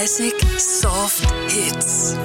Classic Soft Hits.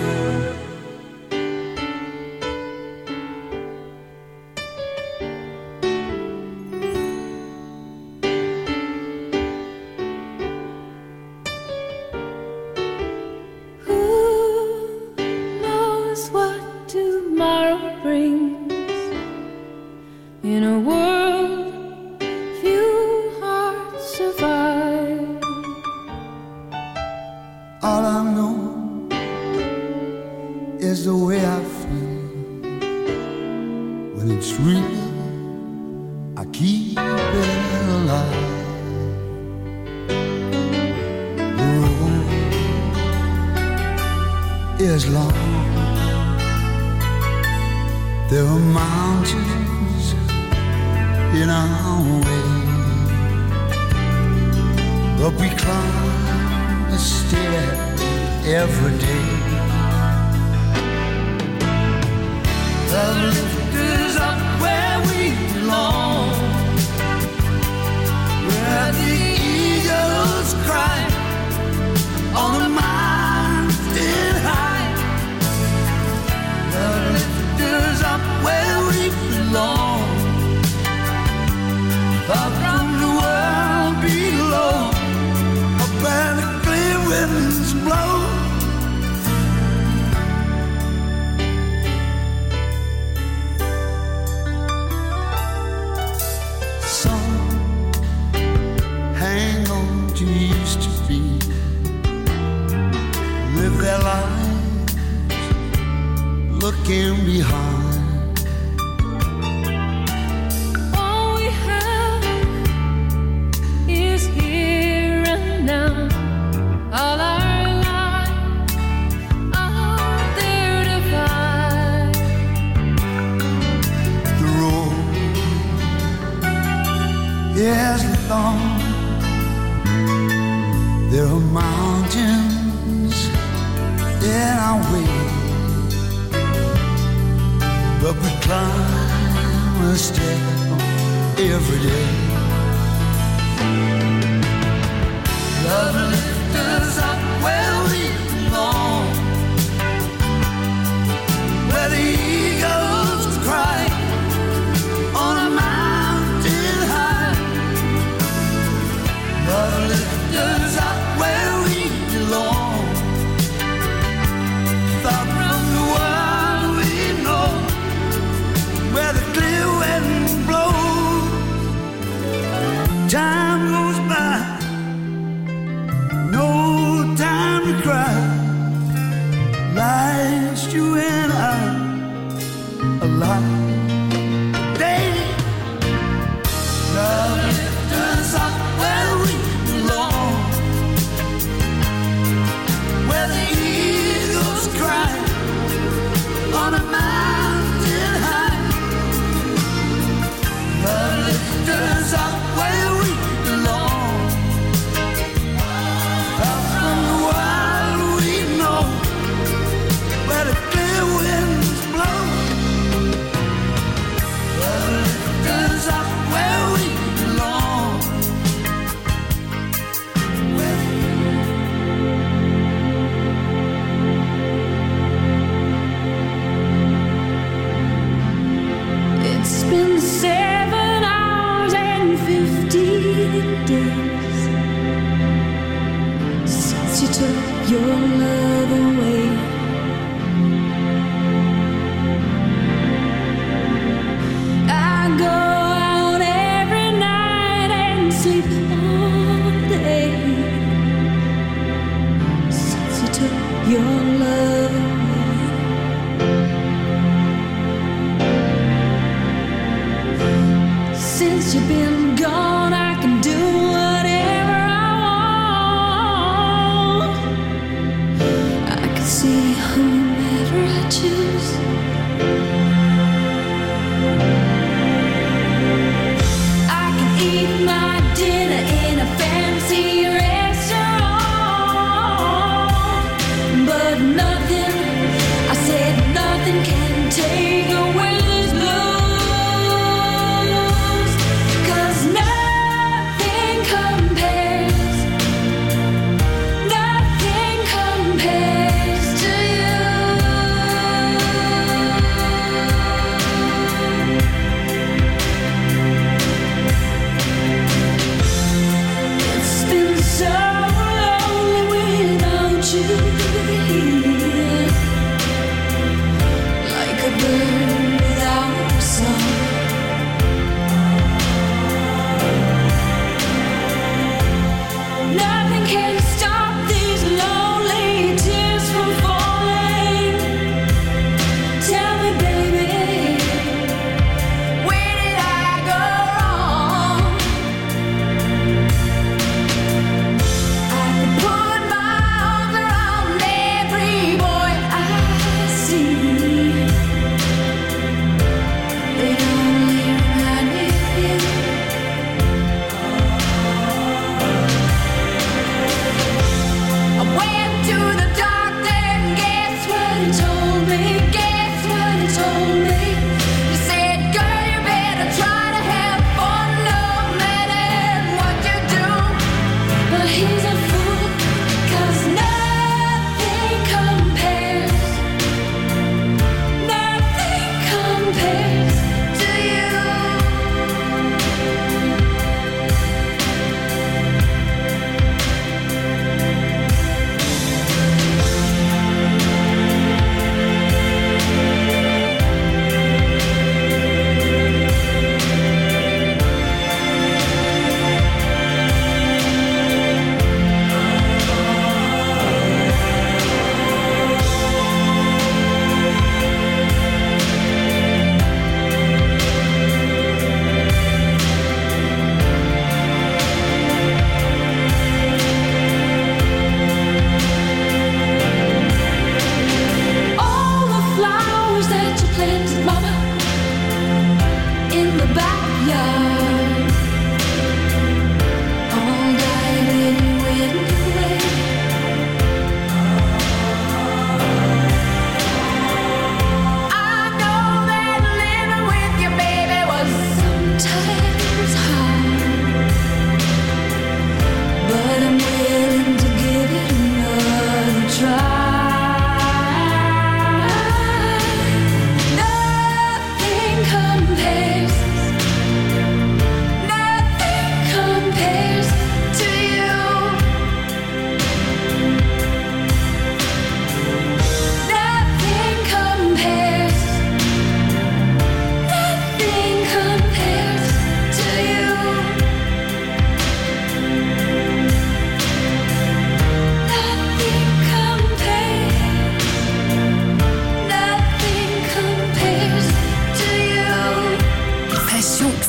Take away this blues, 'cause now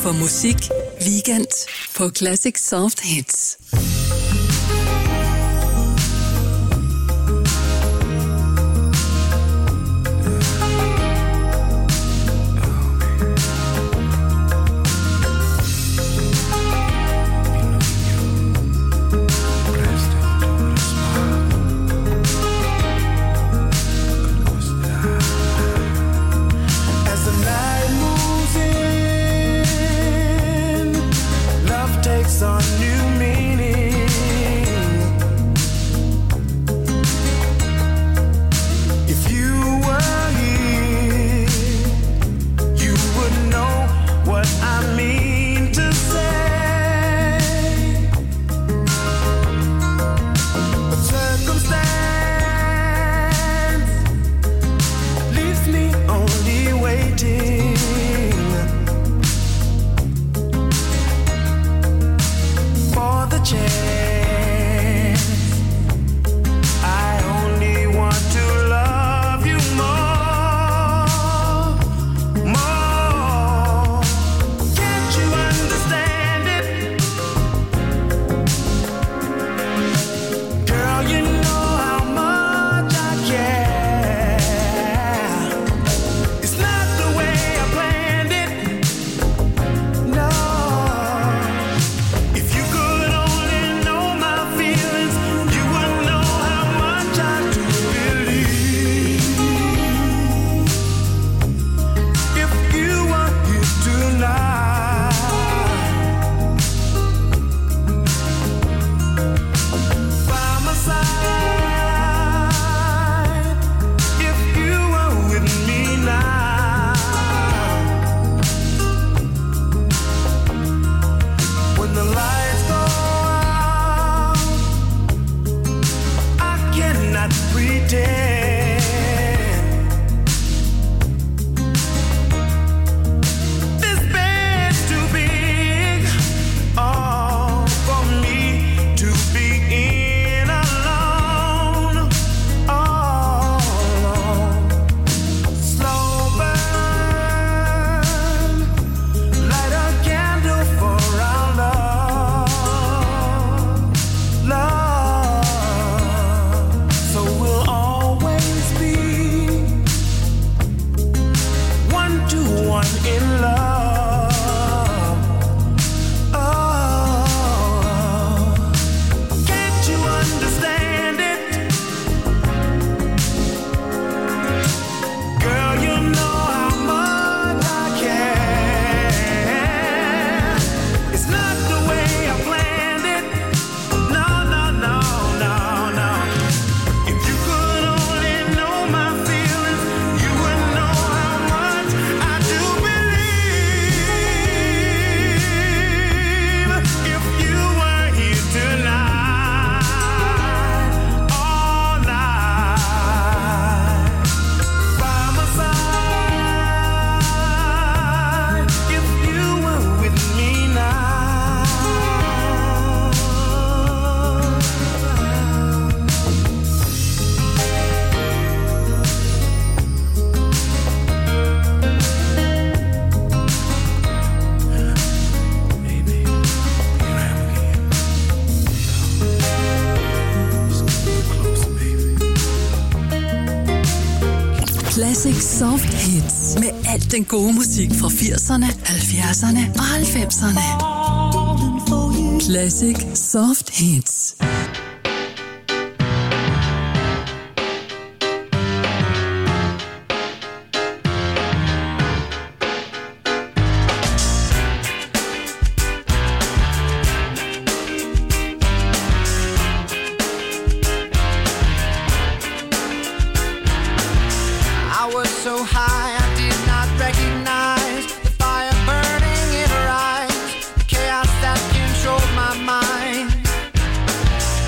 for musik weekend på Classic Soft Hits. On new meaning. If you were here, you would know what I mean to say. But circumstance leaves me only waiting. Chance. I only want to love you more, more. Can't you understand it? Girl, you know how much I care. It's not the way I planned it. No. If you could Classic Soft Hits med alt den gode musik fra 80'erne, 70'erne og 90'erne. Classic Soft Hits. So high, I did not recognize the fire burning in her eyes, the chaos that controlled my mind.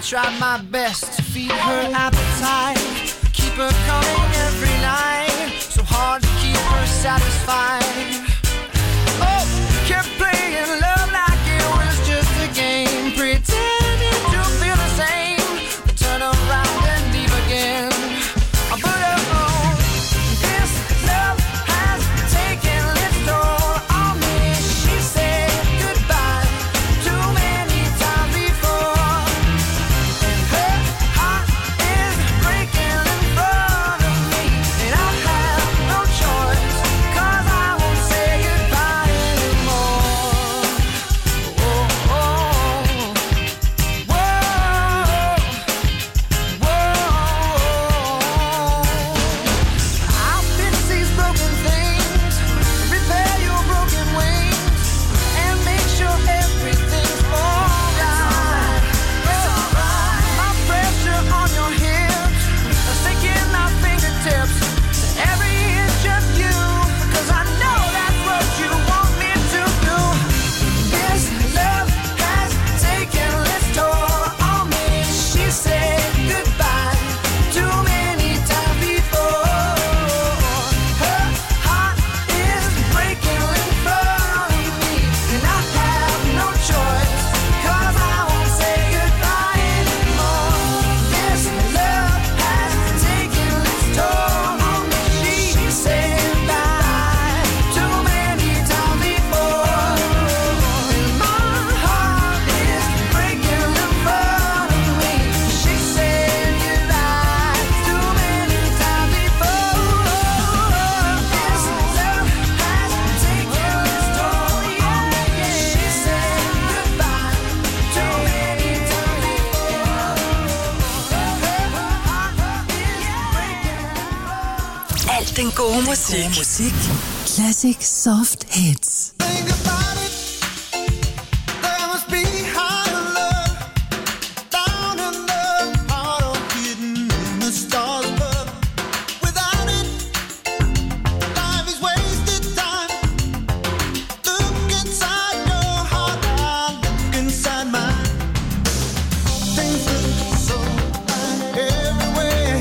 tried my best to feed her appetite, keep her coming every night, so hard to keep her satisfied. Oh, kept playing love like it was just a game, pretending to feel the same, but turn around and leave again. But oh, this love has taken its toll on me. She said goodbye too many times before, and her heart is breaking in front of me, and I have no choice, 'cause I won't say goodbye anymore. Oh, oh, whoa, whoa. I'll fix these broken things, repair your broken wings, and make sure everything's alright. It's alright. My pressure on your hips, sinking my fingertips to every inch of you, 'cause I know that's what you want me to do. This love has taken its toll on me. She said goodbye too many times before. Her heart is breaking in front of me, and I have no choice, 'cause I won't say goodbye anymore. This love has taken its toll on me. She said goodbye too many times before, and my heart is breaking in front of me. She said goodbye too many times before. This love has taken its toll, yeah, yeah. She said goodbye too many times before. Her heart is breaking. Alt den gode musik. Classic Soft Hits. Think about it. There must be higher love down in the heart or hidden in the stars above. Without it, life is wasted time. Look inside your heart, I look inside mine. Things look so fine everywhere.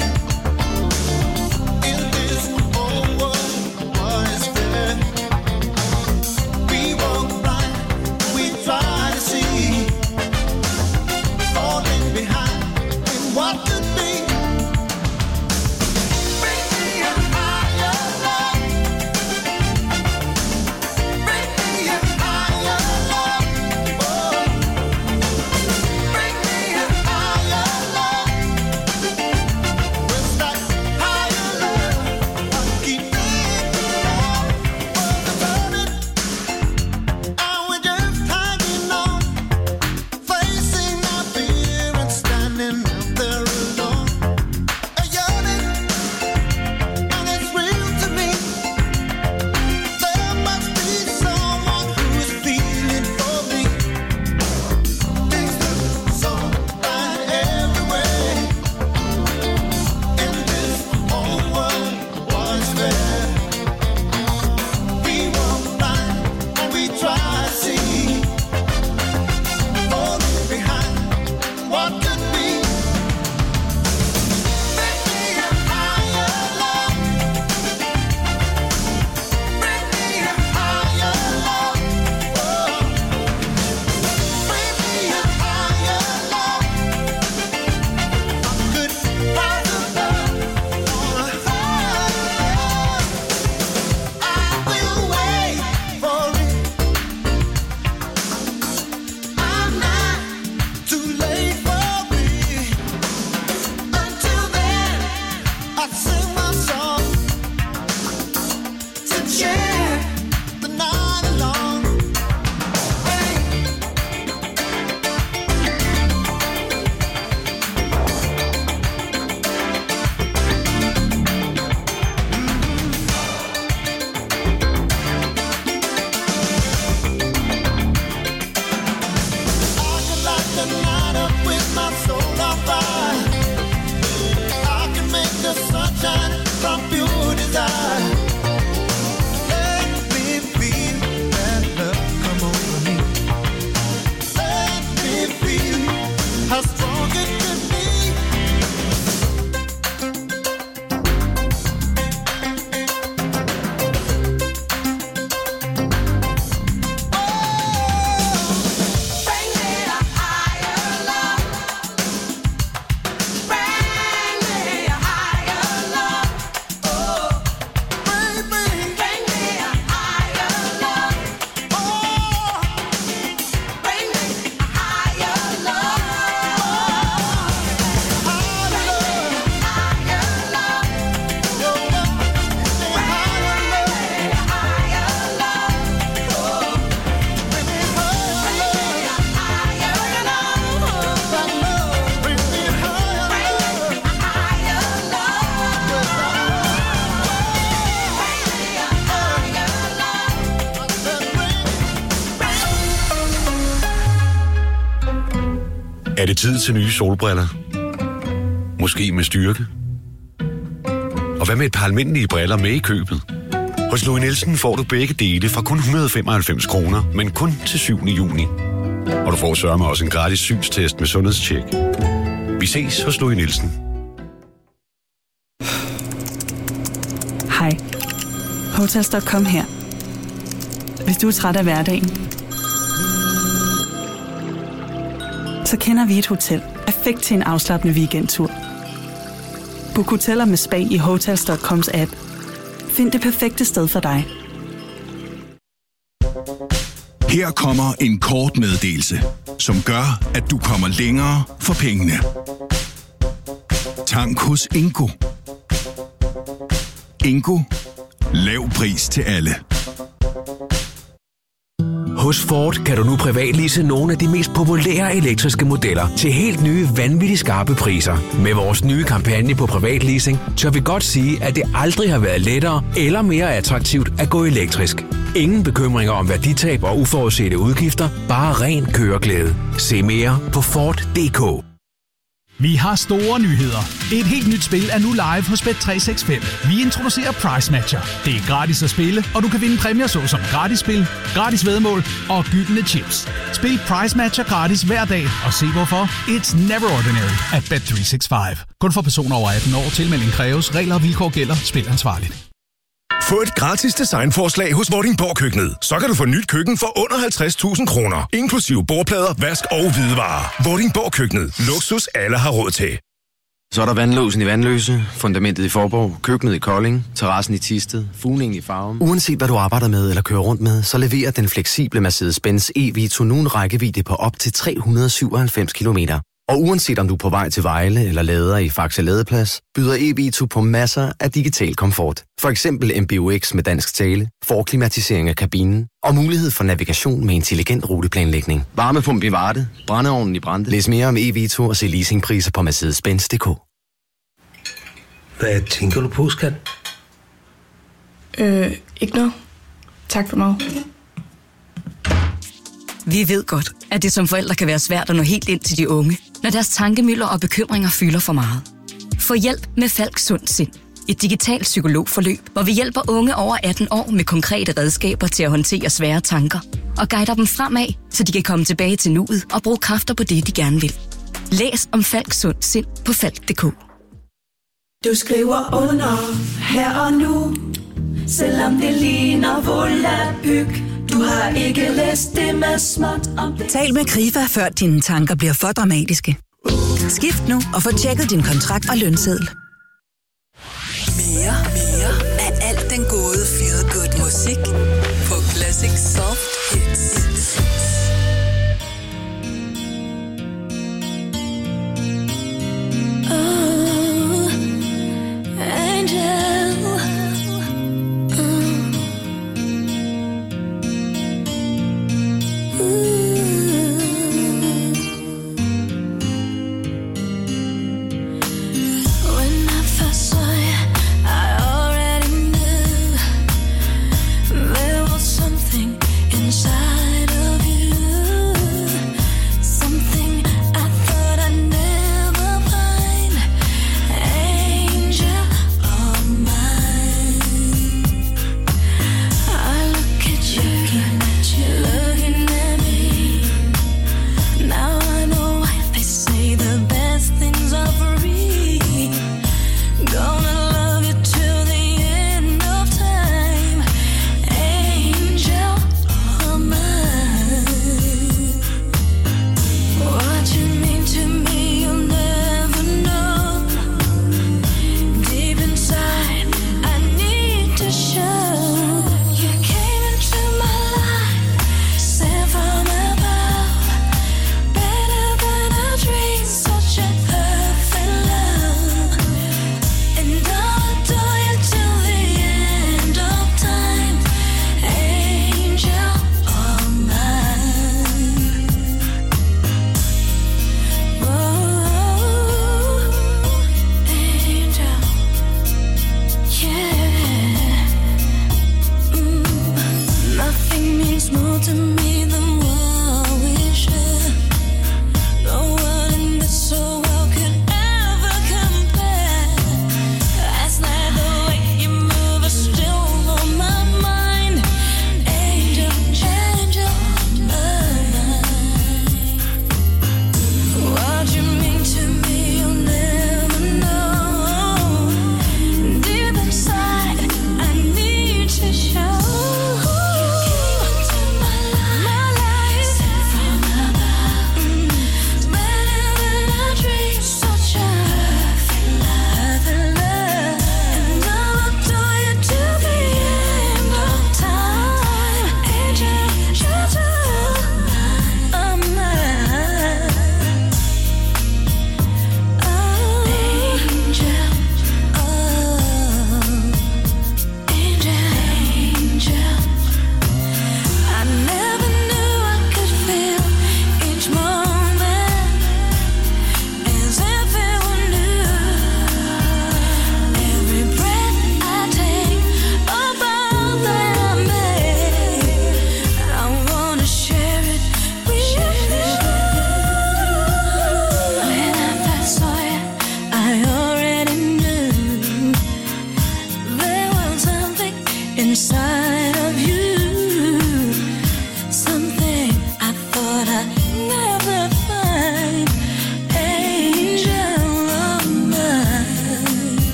In this whole world, what is fair? We walk blind, we try to see, falling behind in what could be. Bring me a higher love. Bring me a higher love. Oh. Bring me a higher love. Where's that higher love? I keep thinking of what's it, and we're just hanging on, facing our fear and standing out there alone. A yearning, and it's real to me. There must be someone who's feeling for me. Things look so fine everywhere. In this whole world, what's fair? We walk blind and we try to see, falling behind what could be. Bring me a higher love. Bring me a higher love. Oh. Bring me a higher love. I could rise above on a higher love. I will wait for it. I'm not too late for it. Until then, I sing my song to cheer the night along. Hey. I can light the night up with my soul on fire. I can make the sunshine from pure desire. Let me feel that love come over me. Let me feel how strong it Er det tid til nye solbriller? Måske med styrke? Og hvad med et par almindelige briller med i købet? Hos Louis Nielsen får du begge dele fra kun 195 kroner, men kun til 7. juni. Og du får sørme også en gratis synstest med sundhedstjek. Vi ses hos Louis Nielsen. Hej. Hotels.com her. Hvis du er træt af hverdagen, så kender vi et hotel perfekt til en afslappende weekendtur. Book hoteller med spa i Hotels.coms app. Find det perfekte sted for dig. Her kommer en kort meddelelse, som gør, at du kommer længere for pengene. Tank hos Ingo. Ingo. Lav pris til alle. Hos Ford kan du nu privatlease nogle af de mest populære elektriske modeller til helt nye, vanvittigt skarpe priser. Med vores nye kampagne på privatleasing, tør vi godt sige, at det aldrig har været lettere eller mere attraktivt at gå elektrisk. Ingen bekymringer om værditab og uforudsete udgifter, bare ren køreglæde. Se mere på Ford.dk. Vi har store nyheder. Et helt nyt spil er nu live hos Bet365. Vi introducerer Price Matcher. Det er gratis at spille, og du kan vinde præmier såsom gratis spil, gratis væddemål og gyldne chips. Spil Price Matcher gratis hver dag, og se hvorfor. It's never ordinary at Bet365. Kun for personer over 18 år. Tilmelding kræves. Regler og vilkår gælder. Spil ansvarligt. Få et gratis designforslag hos Vordingborg Køkkenet. Så kan du få nyt køkken for under 50.000 kroner. Inklusive bordplader, vask og hvidevarer. Vordingborg Køkkenet. Luksus alle har råd til. Så er der vandlåsen i Vandløse, fundamentet i Forborg, køkkenet i Kolding, terrassen i Thisted, fugningen i Farum. Uanset hvad du arbejder med eller kører rundt med, så leverer den fleksible Mercedes-Benz e-Vito nu en rækkevidde på op til 397 kilometer. Og uanset om du er på vej til Vejle eller lader i Faxe Ladeplads, byder e-Vito på masser af digital komfort. For eksempel MBUX med dansk tale, forklimatisering af kabinen og mulighed for navigation med intelligent ruteplanlægning. Varmepump i Varde, brændeovnen i Brande. Læs mere om e-Vito og se leasingpriser på Mercedes-Benz.dk. Hvad tænker du på, skat? Ikke noget. Tak for mig. Vi ved godt, at det som forældre kan være svært at nå helt ind til de unge, når deres tankemylder og bekymringer fylder for meget. Få hjælp med Falk Sund Sind. Et digitalt psykologforløb, hvor vi hjælper unge over 18 år med konkrete redskaber til at håndtere svære tanker og guider dem fremad, så de kan komme tilbage til nuet og bruge kræfter på det, de gerne vil. Læs om Falk Sund Sind på falk.dk. Du skriver under her og nu, selvom det ligner volapyk. Du har ikke læst det med småt om det. Tal med Krifa, før dine tanker bliver for dramatiske. Skift nu og få tjekket din kontrakt og lønseddel. Mere af alt den gode feel good musik på Classic Soft Hits. Inside of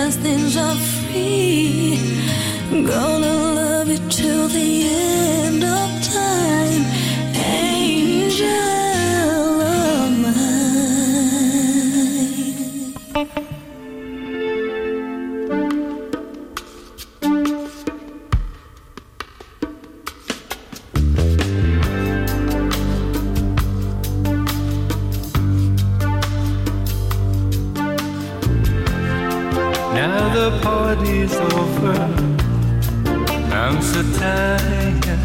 last things are free. Gonna love you till the end of time, angel of mine. Now the party's over, I'm so tired.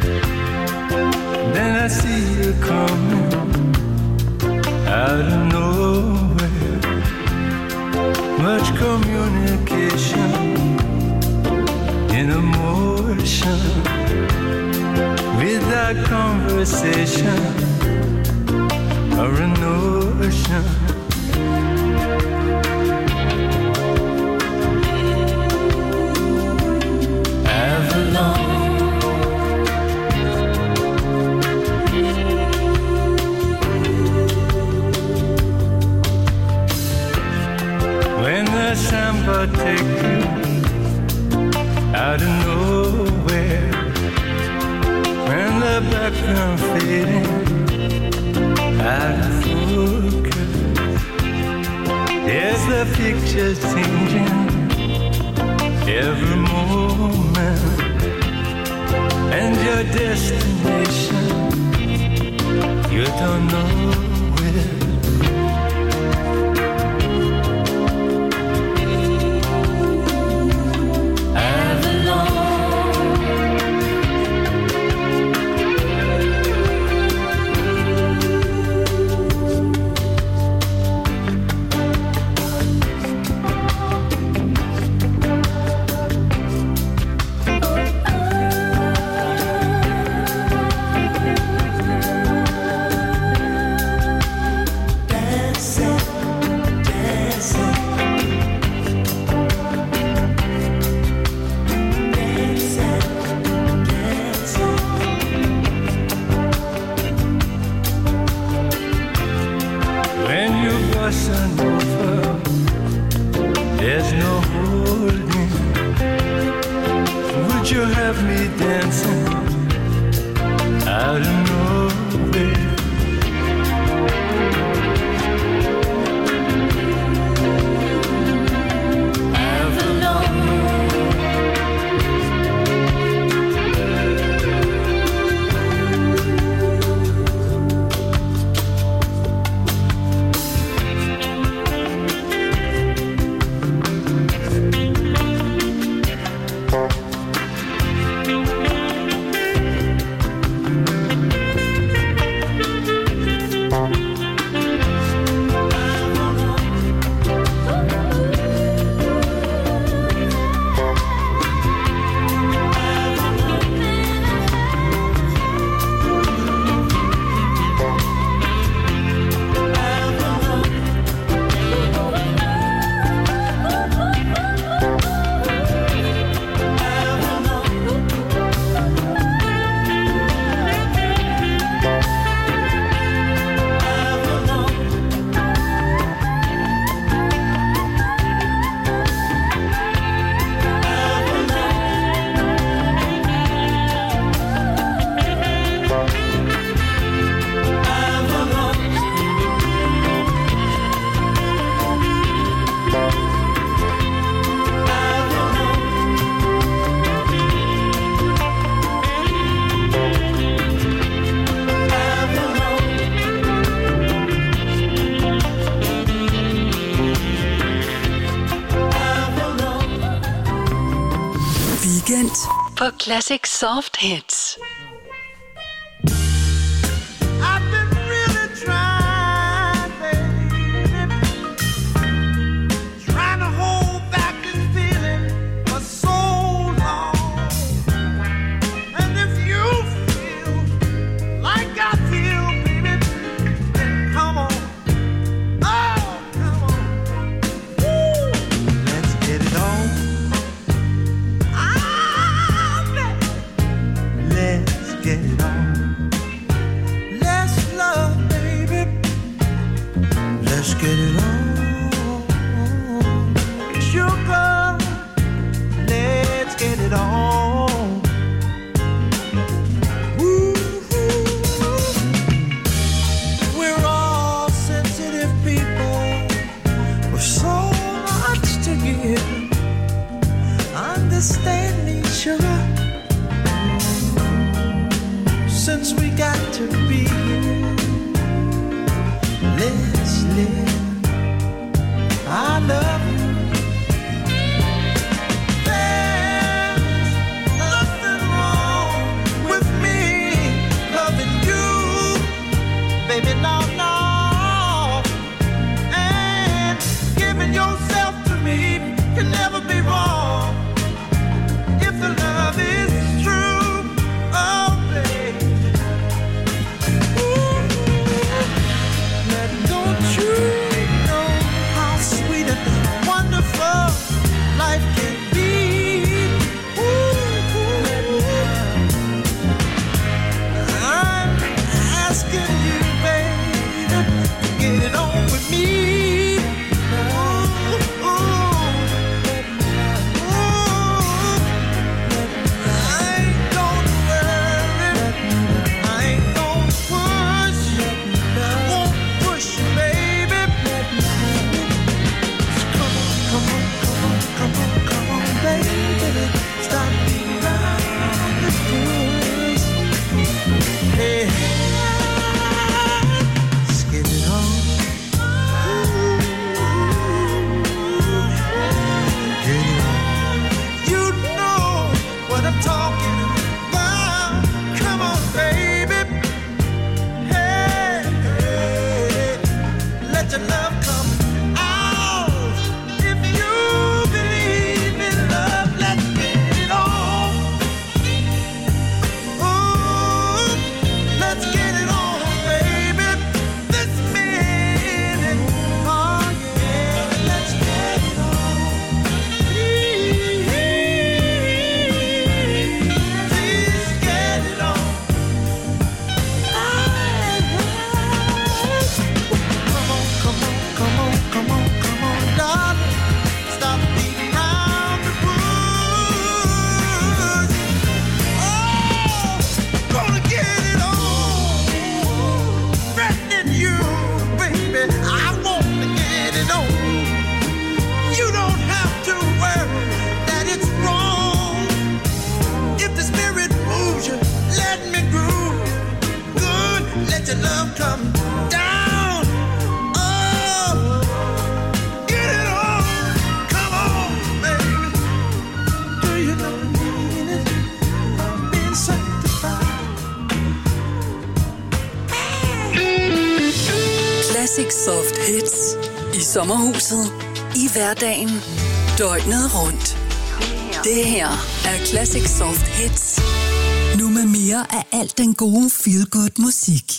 Then I see you coming out of nowhere. Much communication in emotion, without conversation or a notion. When the samba take you out of nowhere, when the background fading out of focus, there's the picture changing every moment, and your destination you don't know where. There's no holding. Would you have me dancing out of nowhere? På Classic Soft Hits. Let's understand me, sugar. Since we got to be here, let's live. I love you. There's nothing wrong with me loving you, baby. No, no. And giving yourself to me can never be wrong if the love is true. Oh, baby. Ooh. Don't you know how sweet and wonderful life can be? Ooh. I'm asking you, baby, to get it on with me. Soft hits i sommerhuset, i hverdagen, døgnet rundt. Det her er Classic Soft Hits. Nu med mere af alt den gode feel-good musik.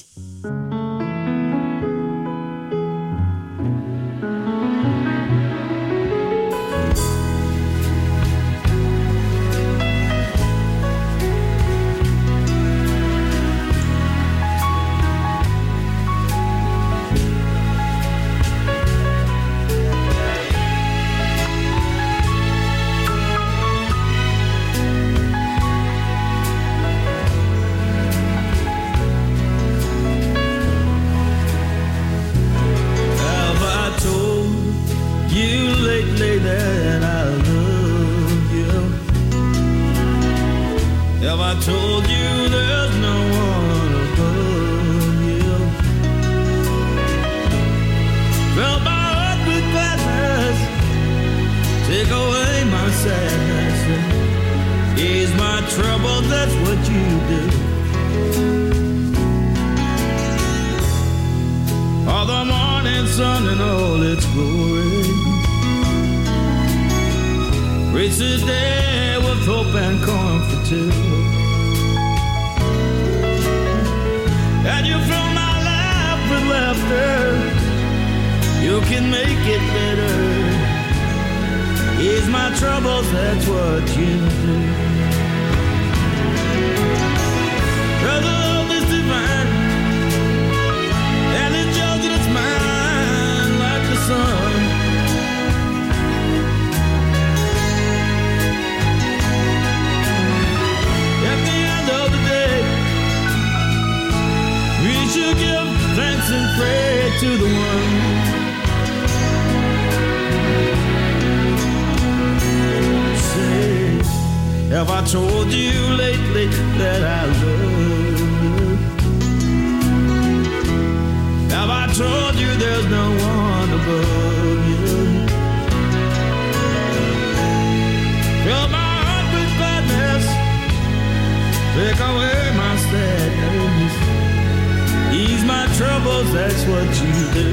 To the one say Have I told you lately that I love you? Have I told you there's no one above you? Fill my heart with gladness, take away my sadness, ease my troubles, that's what you do.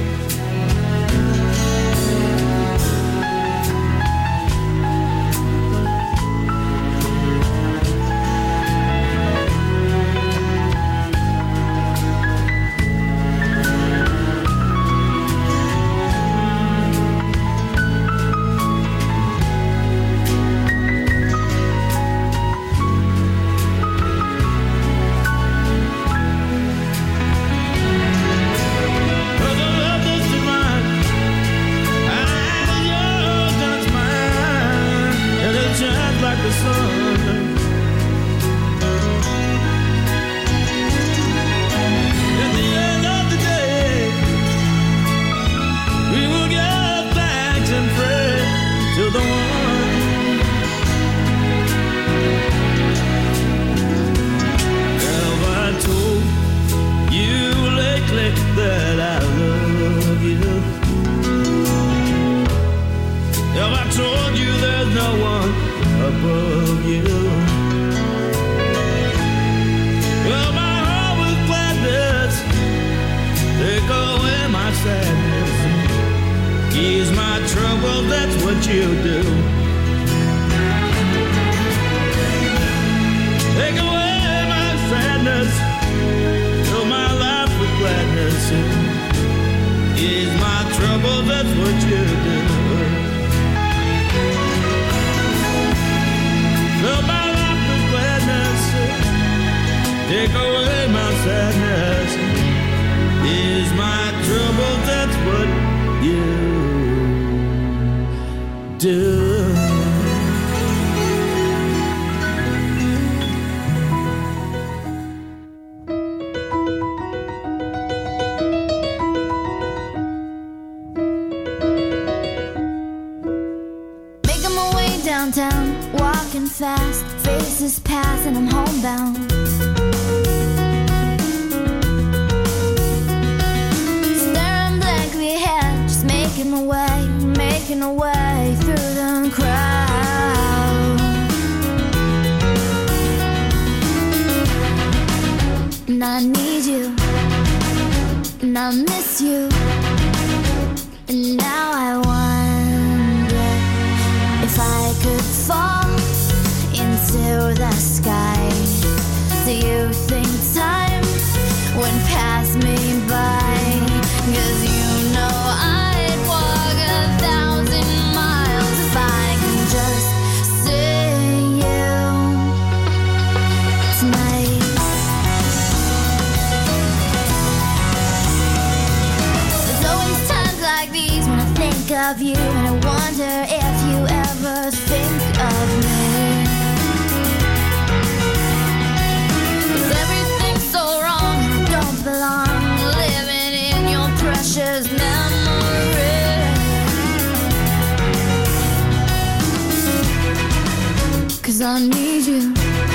I need you,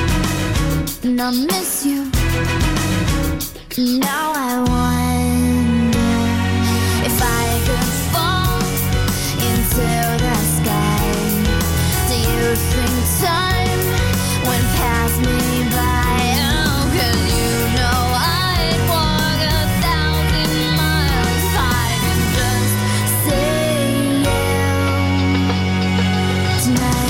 and I miss you. Now I wonder if I could fall into the sky. Do you think time went past me by? Oh, 'cause you know I'd walk 1,000 miles if I could just see you tonight.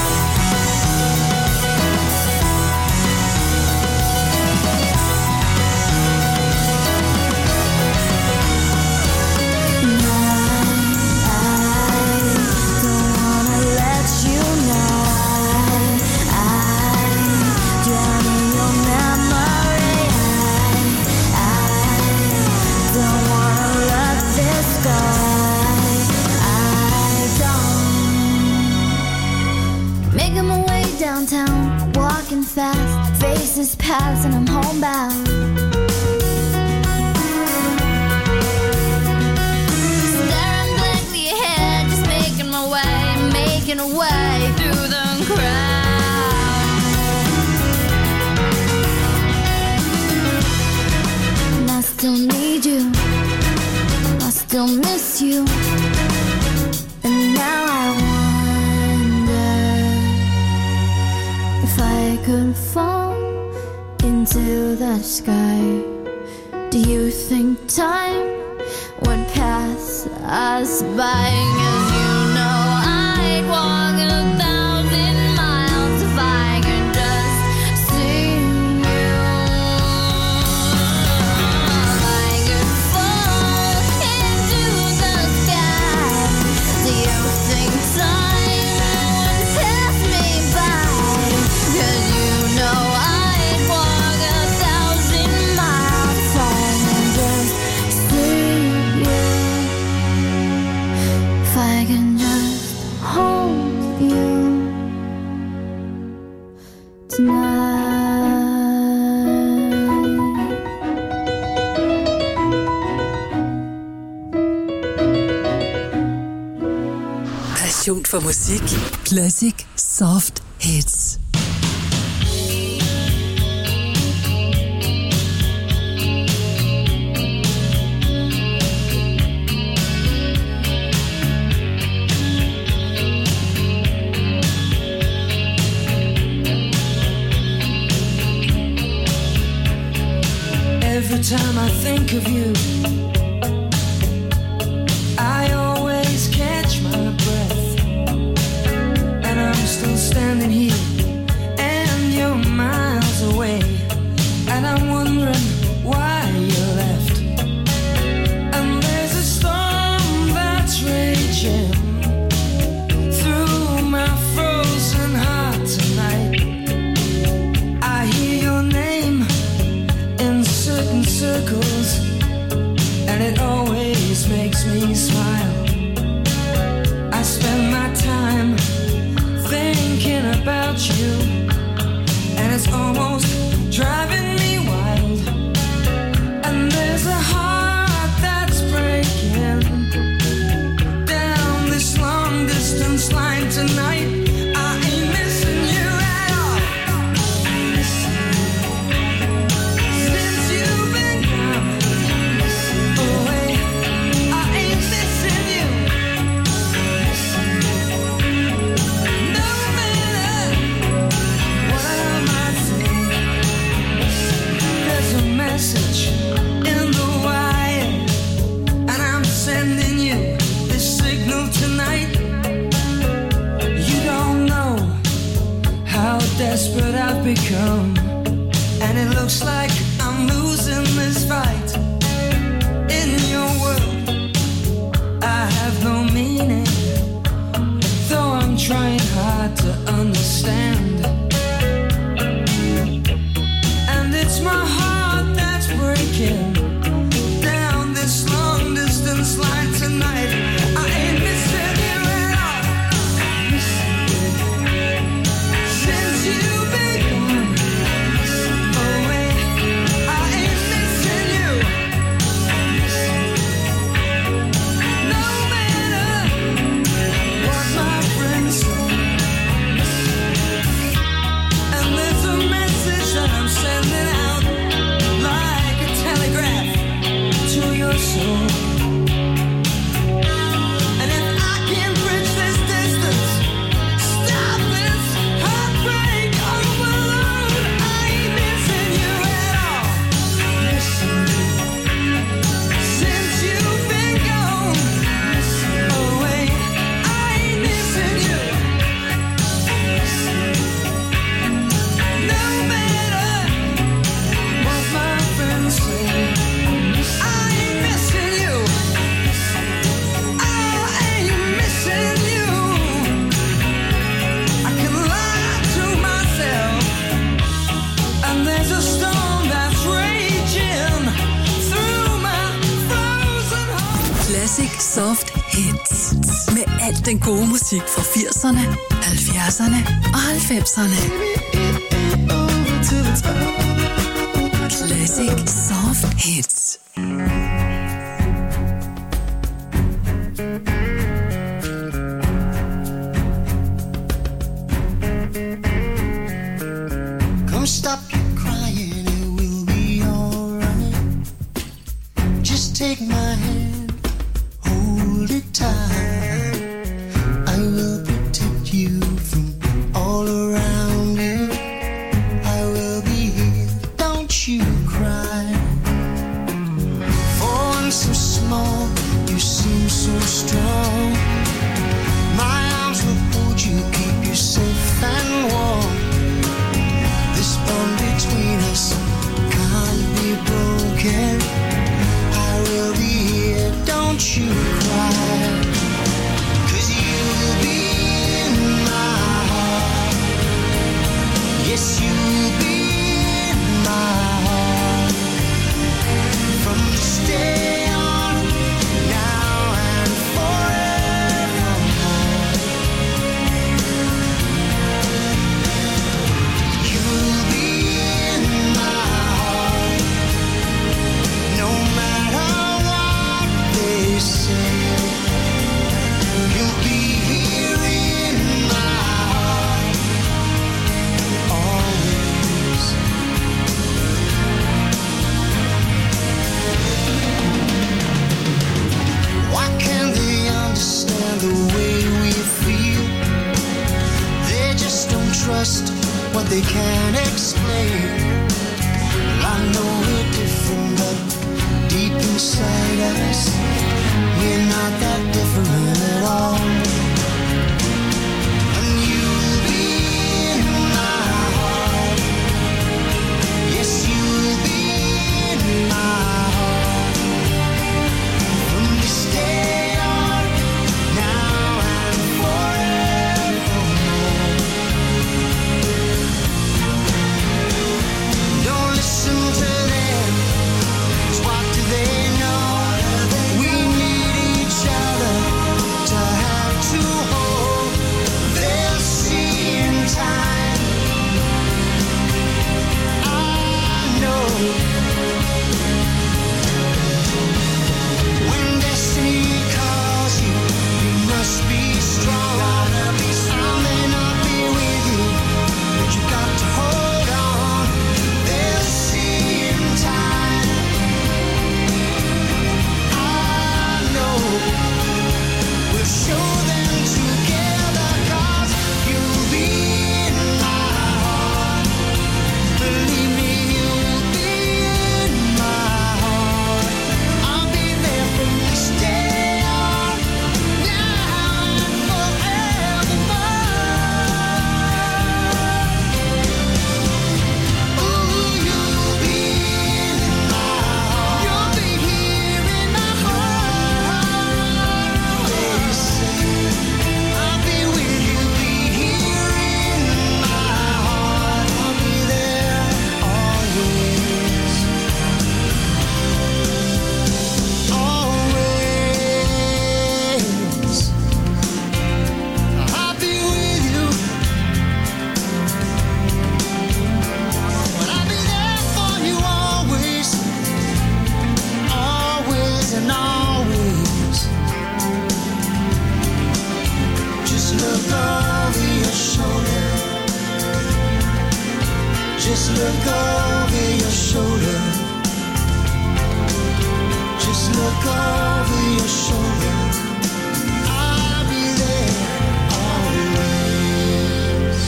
Making my way downtown, walking fast, faces pass and I'm homebound. Staring blankly ahead, just making my way through the crowd. I could fall into the sky, do you think time would pass us by? 'Cause you know I'd walk 1,000 miles if I could just see you. I could fall into the sky, do you think time would pass me by? 'Cause you know I'd walk 1,000 miles if I could just see you. If I can just hold you tonight. Passion for musik. Classic Soft Hits. Every time I think of you, I always catch my breath. And I'm still standing here, and you're miles away. And I'm wondering why you left. And there's a storm that's raging through my frozen heart tonight. I hear your name in certain circles, and it always makes me smile. I spend my time thinking about you, and it's almost driving me wild. And there's a heart that's breaking down this long distance line tonight. I ain't missing you at all. Since you've been gone away, I ain't missing you. No matter what I might say, there's a message in the wire, and I'm sending you this signal tonight. You don't know how desperate I've become, and it looks like I'm losing this fight. In your world, I have no meaning, though I'm trying hard to understand. And it's my heart that's breaking down this long distance line tonight. I ain't missing you at all. Since you've been gone away, I ain't missing you. No matter what my friends say. And there's a message that I'm sending out like a telegraph to your soul. And if I can bridge this distance, stop this heartbreak overload, I ain't missing you at all. Since you've been gone away, I ain't missing you. No matter what my friends say, I ain't missing you. I ain't missing you. I can lie to myself, and there's a storm that's raging through my frozen heart. Classic Soft Hits. Med alt den gode musik fra 80'erne, 70'erne og 90'erne. Classic Soft Hits. Come stop your crying, it will be alright. Just take my hand, hold it tight. I will protect you from all around you. just what they can't explain. Well, I know we're different, but deep inside us, we're not that different at all. And you'll be in my heart. Yes, you'll be in my heart. From this day on, now and forevermore. Don't listen to them, 'cause what do they know? We need each other to have to hold. They'll see in time. I know when destiny calls you, you must be strong. I may not be with you, but you got to hold on. They'll see in time. I know we'll show them together, 'cause you'll be in my heart. Believe me, you'll be in my heart. I'll be there from this day on, now and forevermore. Ooh, you'll be in my heart. You'll be here in my heart. Always say, I'll be with you, be here in my heart. I'll be there always. Always. I'll be with you. But I'll be there for you always. Always and always. Just look over your shoulder. Just look over your shoulder. Just look over your shoulder. I'll be there always.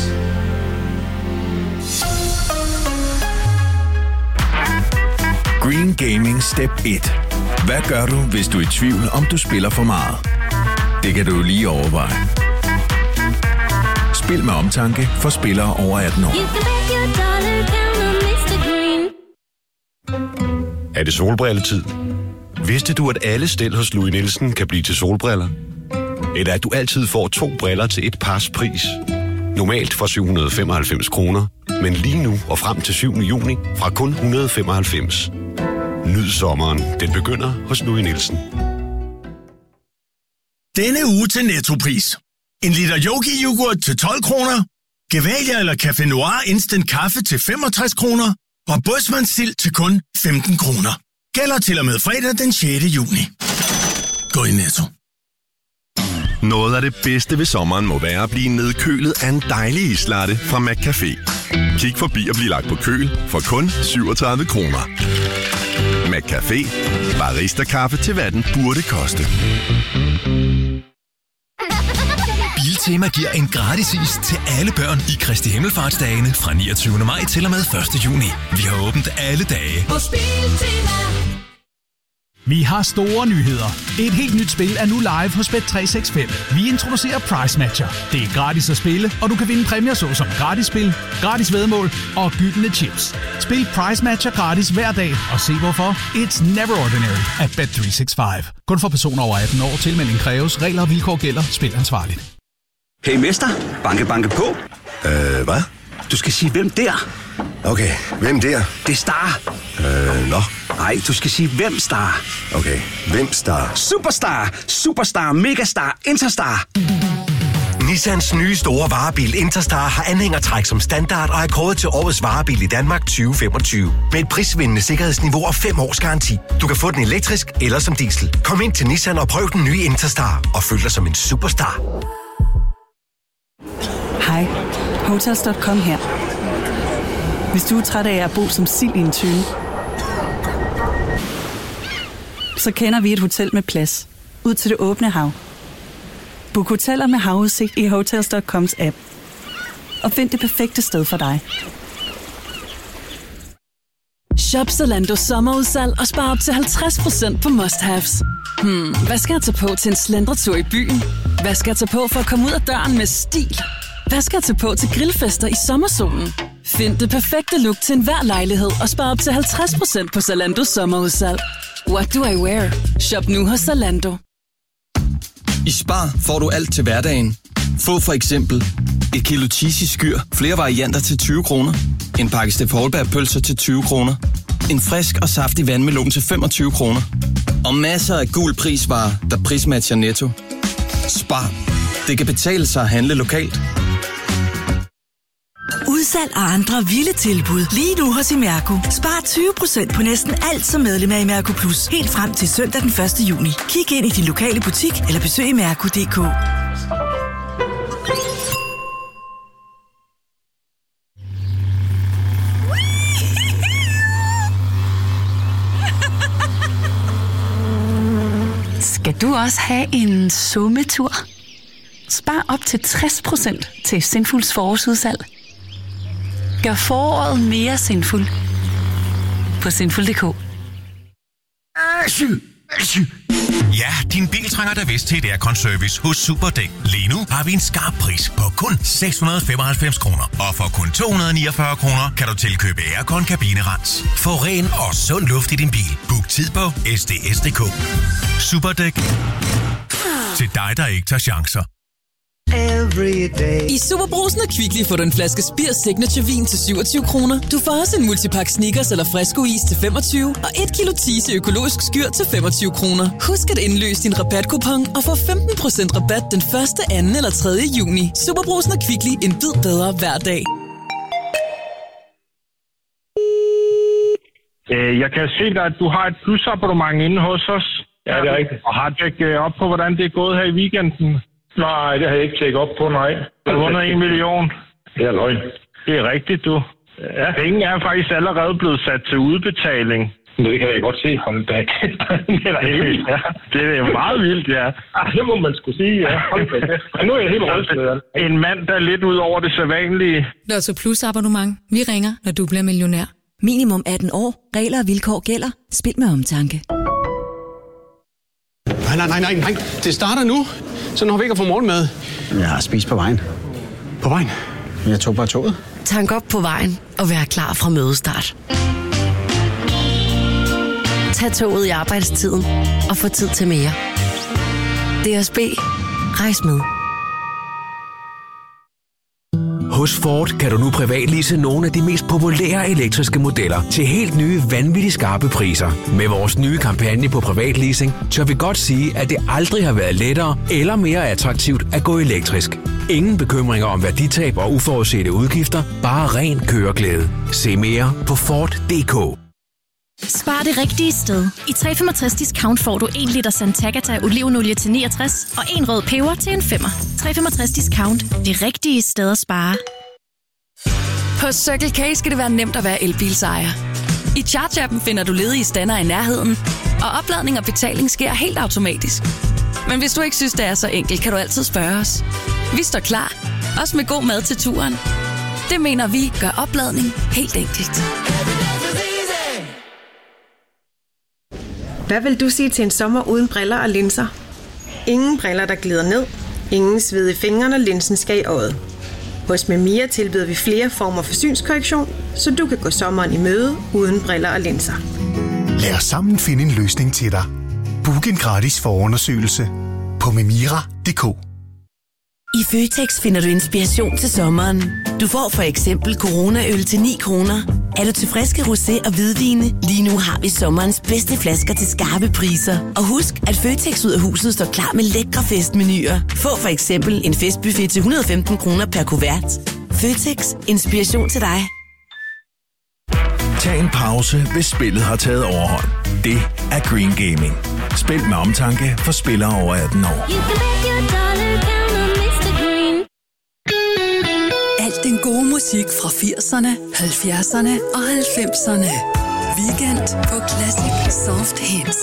Green Gaming Step 1. Hvad gør du, hvis du er i tvivl, om du spiller for meget? Det kan du lige overveje. Spil med omtanke for spillere over 18 år. Er det solbrilletid? Vidste du, at alle stel hos Louis Nielsen kan blive til solbriller? Eller at du altid får 2 briller til et pars pris? Normalt for 795 kroner, men lige nu og frem til 7. juni fra kun 195. Nyd sommeren. Den begynder hos Louis Nielsen. Denne uge til Nettopris. En liter Yogi-yoghurt til 12 kroner. Gevalia eller Café Noir Instant Kaffe til 65 kroner. Og Bådsmandsild til kun 15 kroner. Gælder til og med fredag den 6. juni. Gå i Netto. Noget af det bedste ved sommeren må være at blive nedkølet af en dejlig islatte fra McCafé. Kig forbi og bliv lagt på køl for kun 37 kroner. McCafé. Barista-kaffe til hvad den burde koste. Biltema giver en gratis is til alle børn i Kristi Himmelfartsdagene fra 29. maj til og med 1. juni. Vi har åbent alle dage. Vi har store nyheder. Et helt nyt spil er nu live hos Bet365. Vi introducerer Price Matcher. Det er gratis at spille, og du kan vinde præmier såsom gratis spil, gratis væddemål og gyldne chips. Spil Price Matcher gratis hver dag, og se hvorfor. It's never ordinary at Bet365. Kun for personer over 18 år. Tilmelding kræves. Regler og vilkår gælder. Spil ansvarligt. Hey mester, banke banke på. Hvad? Du skal sige hvem der. Okay, hvem der? Det er Star. Nå. Nej, du skal sige hvem Star. Okay, hvem Star? Superstar, Superstar, Megastar, Interstar. Nissans nye store varebil Interstar har anhængertræk som standard og er kåret til årets varebil i Danmark 2025. Med et prisvindende sikkerhedsniveau og 5 års garanti. Du kan få den elektrisk eller som diesel. Kom ind til Nissan og prøv den nye Interstar og føl dig som en superstar. Hej, Hotels.com her. Hvis du er træt af at bo som sild i en tønde, så kender vi et hotel med plads ud til det åbne hav. Book hoteller med havudsigt i Hotels.coms app. og find det perfekte sted for dig. Shop Zalando sommerudsalg og spar op til 50% på must-haves. Hvad skal jeg tage på til en slendretur i byen? Hvad skal jeg tage på for at komme ud af døren med stil? Hvad skal jeg tage på til grillfester i sommersolen? Find det perfekte look til enhver lejlighed og spar op til 50% på Zalando sommerudsalg. What do I wear? Shop nu hos Zalando. I Spar får du alt til hverdagen. Få for eksempel et kilo cheesy skyr, flere varianter til 20 kroner. En pakke Steff Holberg-pølser til 20 kroner. En frisk og saftig vandmelon til 25 kroner. Og masser af gul prisvarer, der prismatcher Netto. Spar. Det kan betale sig at handle lokalt. Udsalg og andre vilde tilbud lige nu hos Imerco. Spar 20% på næsten alt som medlem af Imerco Plus. Helt frem til søndag den 1. juni. Kig ind i din lokale butik eller besøg imerco.dk. Skal du også have en sommetur? Spar op til 60% til Sinfuls forårsudsalg. Gør foråret mere sinful på sinful.dk. Ja, din bil trænger da vist til et aircon-service hos Superdæk. Lige nu har vi en skarp pris på kun 695 kroner. Og for kun 249 kroner kan du tilkøbe aircon-kabinerens. Få ren og sund luft i din bil. Book tid på sds.dk. Superdæk. Til dig, der ikke tager chancer. I Superbrugsen og Kvickly får du en flaske Spir Signature Vin til 27 kroner. Du får også en multipakke Snickers eller Fresco Is til 25 og 1 kilo Tise økologisk skyr til 25 kroner. Husk at indløse din rabatkupon og få 15% rabat den 1., 2. eller 3. juni. Superbrugsen og Kvickly, en bid bedre hver dag. Jeg kan se dig, at du har et plusabonnement inde hos os. Ja, det er rigtigt. Og har tjekket op på, hvordan det er gået her i weekenden? Nej, det har jeg ikke tjekket op på, nej. Du har vundet 1 million. Det er løgn. Det er rigtigt, du. Ja. Penge er faktisk allerede blevet sat til udbetaling. Det kan jeg godt se. Hold da. Det er da helt vildt, ja. Det er meget vildt, ja. Det må man skulle sige, ja. Hold da. Nu er jeg helt rystet, ja. En mand, der er lidt ud over det sædvanlige. Lotto Plus abonnement. Vi ringer, når du bliver millionær. Minimum 18 år. Regler og vilkår gælder. Spil med omtanke. Nej. Det starter nu. Så når vi ikke har fået morgenmad. Jeg har spist på vejen. På vejen? Jeg tog bare toget. Tank op på vejen og vær klar fra mødestart. Tag toget i arbejdstiden og få tid til mere. DSB. Rejs med. Hos Ford kan du nu privatlease nogle af de mest populære elektriske modeller til helt nye vanvittigt skarpe priser. Med vores nye kampagne på privatleasing, tør vi godt sige, at det aldrig har været lettere eller mere attraktivt at gå elektrisk. Ingen bekymringer om værditab og uforudsete udgifter, bare ren køreglæde. Se mere på Ford.dk. Spar det rigtige sted. I 365 discount får du 1 liter Santagata olivenolie til 69 og 1 rød peber til en 5'er. 365 discount. Det rigtige sted at spare. På Circle K skal det være nemt at være elbilsejer. I Charge-appen finder du ledige stander i nærheden, og opladning og betaling sker helt automatisk. Men hvis du ikke synes, det er så enkelt, kan du altid spørge os. Vi står klar, også med god mad til turen. Det mener vi gør opladning helt enkelt. Hvad vil du sige til en sommer uden briller og linser? Ingen briller, der glider ned. Ingen sved i fingrene, når linsen skal i øjet. Hos Memia tilbyder vi flere former for synskorrektion, så du kan gå sommeren i møde uden briller og linser. Lad os sammen finde en løsning til dig. Book en gratis forundersøgelse på memira.dk. I Føtex finder du inspiration til sommeren. Du får for eksempel Corona-øl til 9 kroner. Er du til friske rosé og hvidvine? Lige nu har vi sommerens bedste flasker til skarpe priser. Og husk, at Føtex ud af huset står klar med lækre festmenuer. Få for eksempel en festbuffet til 115 kroner per kuvert. Føtex. Inspiration til dig. Tag en pause, hvis spillet har taget overhånd. Det er Green Gaming. Spil med omtanke for spillere over 18 år. Alt den gode musik fra 80'erne, 70'erne og 90'erne. Weekend på Classic Soft Hits.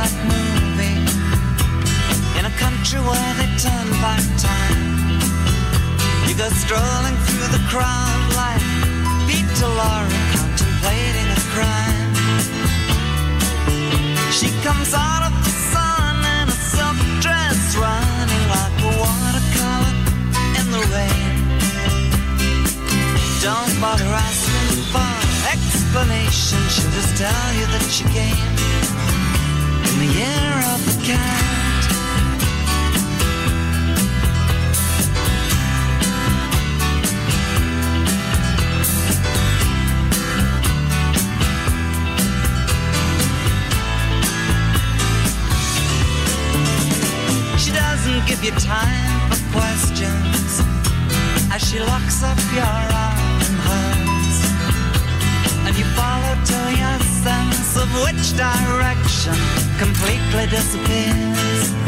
black movie in a country where they turn back time. You go strolling through the crowd like Peter Lorre contemplating a crime. She comes out of the sun in a silk dress, running like a watercolor in the rain. Don't bother asking for explanation, she'll just tell you that she came in the year of the cat. She doesn't give you time for questions as she locks up your arm in hers, and you follow till your sense of which direction completely disappears.